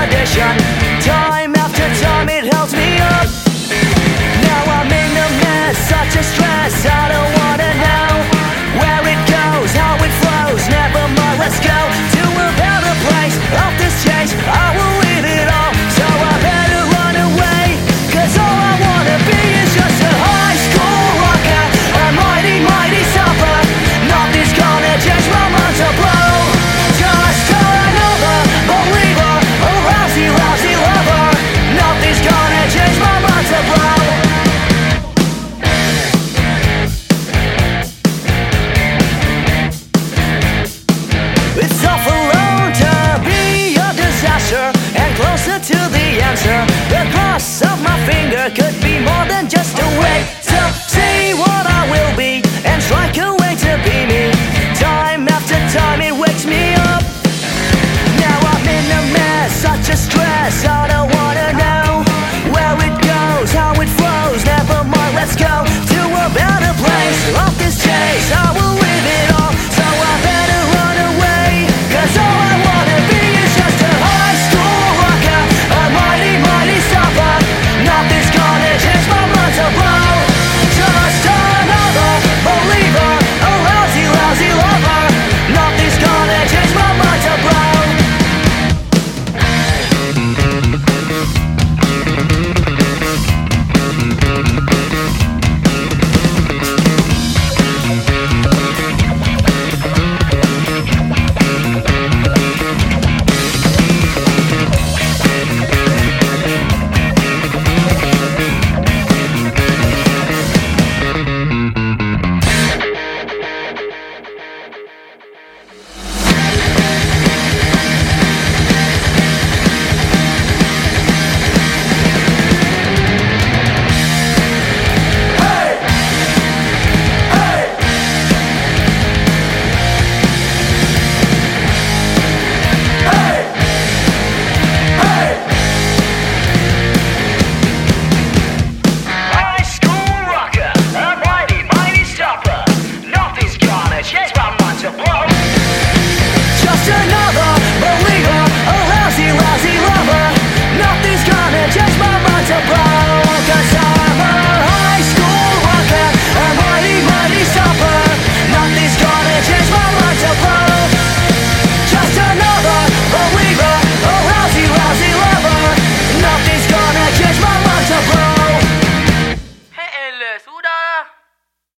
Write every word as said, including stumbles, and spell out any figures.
addition. Time after time it holds me up. Now I'm in a mess, such a stress. I don't wanna know where it goes, how it flows. Never mind, let's go to a better place. Off this chase, I will leave it all. So I better run away, cause all I wanna be is just a high school rocker, a mighty, mighty supper. Nothing's gonna change my mind to blow. Just another believer, a lousy, lousy lover. Nothing's gonna change my mind to blow. It's awful alone to be a disaster and closer to the answer.